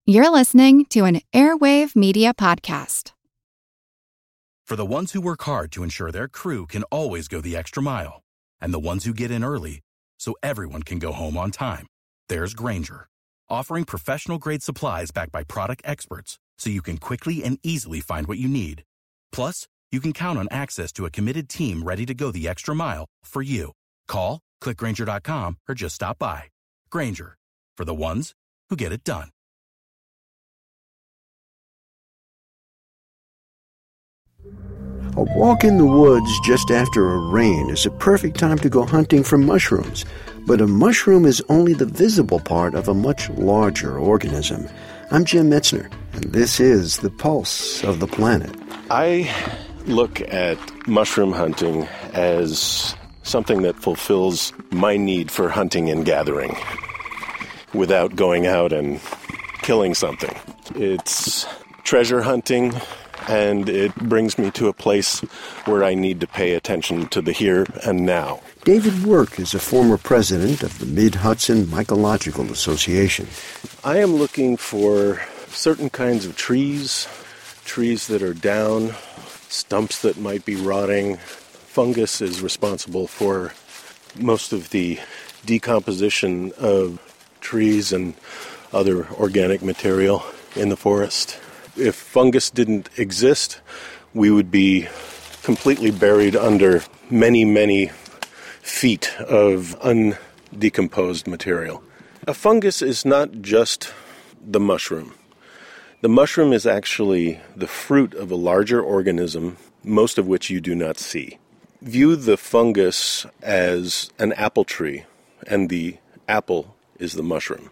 You're listening to an Airwave Media Podcast. For the ones who work hard to ensure their crew can always go the extra mile, and the ones who get in early so everyone can go home on time, there's Grainger, offering professional-grade supplies backed by product experts so you can quickly and easily find what you need. Plus, you can count on access to a committed team ready to go the extra mile for you. Call, click Grainger.com, or just stop by. Grainger, for the ones who get it done. A walk in the woods just after a rain is a perfect time to go hunting for mushrooms. But a mushroom is only the visible part of a much larger organism. I'm Jim Metzner, and this is The Pulse of the Planet. I look at mushroom hunting as something that fulfills my need for hunting and gathering without going out and killing something. It's treasure hunting, and it brings me to a place where I need to pay attention to the here and now. David Work is a former president of the Mid-Hudson Mycological Association. I am looking for certain kinds of trees that are down, stumps that might be rotting. Fungus is responsible for most of the decomposition of trees and other organic material in the forest. If fungus didn't exist, we would be completely buried under many, many feet of undecomposed material. A fungus is not just the mushroom. The mushroom is actually the fruit of a larger organism, most of which you do not see. View the fungus as an apple tree, and the apple is the mushroom.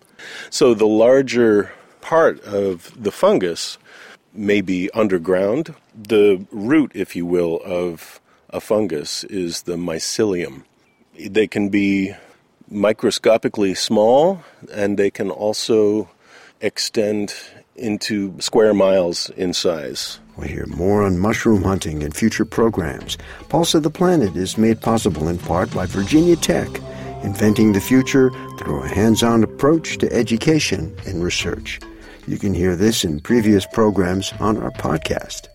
So the larger part of the fungus may be underground. The root, if you will, of a fungus is the mycelium. They can be microscopically small, and they can also extend into square miles in size. We'll hear more on mushroom hunting in future programs. Pulse of the Planet is made possible in part by Virginia Tech, inventing the future through a hands-on approach to education and research. You can hear this in previous programs on our podcast.